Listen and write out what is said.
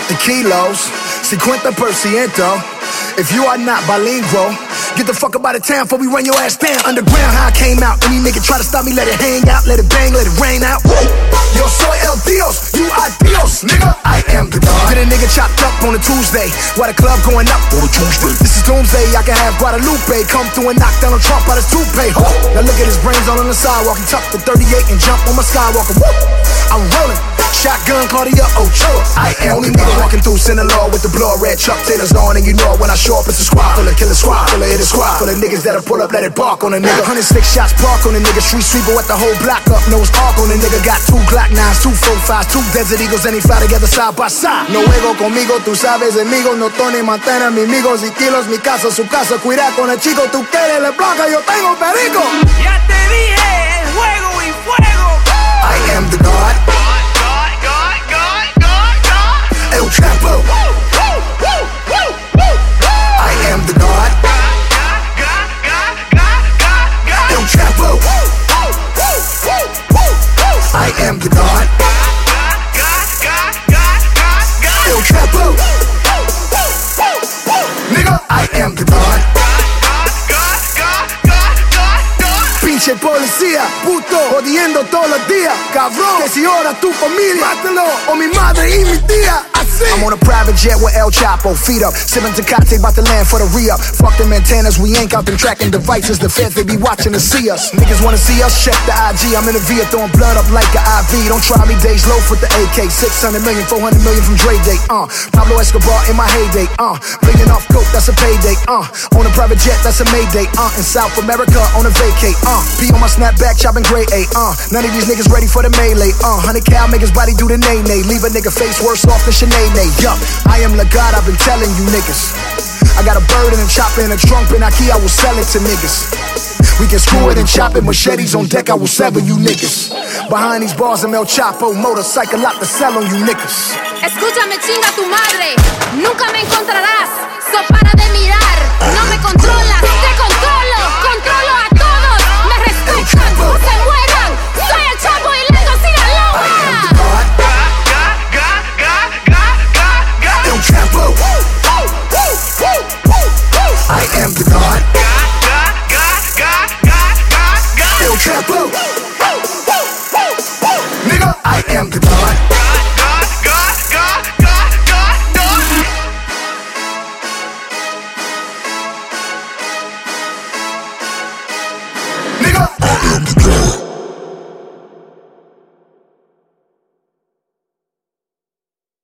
the kilos, 50%. If you are not bilingual, get the fuck up out of town before we run your ass down. Underground, how I came out. Any nigga try to stop me, let it hang out, let it bang, let it rain out. Yo soy el Dios, you are Dios, nigga. I am the God. Get a nigga chopped up on a Tuesday, while the club going up on a Tuesday. This is doomsday, I can have Guadalupe come through and knock down a Trump out his toupee. Now look at his brains all on the sidewalk. He tucked the 38 and jump on my Skywalker. I'm rolling. Shotgun Claudia Ochoa. I am only nigga walking through Sinaloa with the blood red Chuck Taylors on, and you know when I show up it's a squad full of killer squad full of hit a squad full of niggas that'll pull up, let it bark on a nigga. 106 shots park on a nigga, street sweeper with the whole block up, nose arc on a nigga. Got 2 Glock 9s, 2 45s, 2 Desert Eagles, and they fly together side by side. No juego conmigo, tú sabes, amigo. No Tony Montana, mi amigos y kilos, mi casa, su casa. Cuida con el chico, tú quieres la placa, yo tengo perico. Ya te dije, el juego y fuego. I am the God. El Chapo. I am the God. El Chapo. I am the God. El Chapo. Nigga, I am the God. Pinche policía, puto, jodiendo todos los días. Cabrón, que si ora tu familia, mátalo, o mi madre y mi tía. I'm on a private jet with El Chapo, feet up, sipping Tecate, bout to land for the re-up. Fuck them antennas, we ain't out them tracking devices. The feds, they be watching to see us. Niggas wanna see us, check the IG. I'm in the VIA throwing blood up like an IV. Don't try me, days low with the AK. 600 million, 400 million from Dre Day. Pablo Escobar in my heyday. Billion off coke, that's a payday. On a private jet, that's a Mayday. In South America, on a vacate. P on my snapback, chopping grade A. None of these niggas ready for the melee. 100 cal, make his body do the nay-nay. Leave a nigga face worse off than Sinead. Yup, I am the God, I've been telling you niggas. I got a bird and a chopper and a trunk in Ikea, I will sell it to niggas. We can screw it and chop it, machetes on deck, I will sever you niggas. Behind these bars I'm El Chapo, motorcycle lot to sell on you niggas. Escúchame, chinga tu madre, nunca me encontrarás, so para de mirar.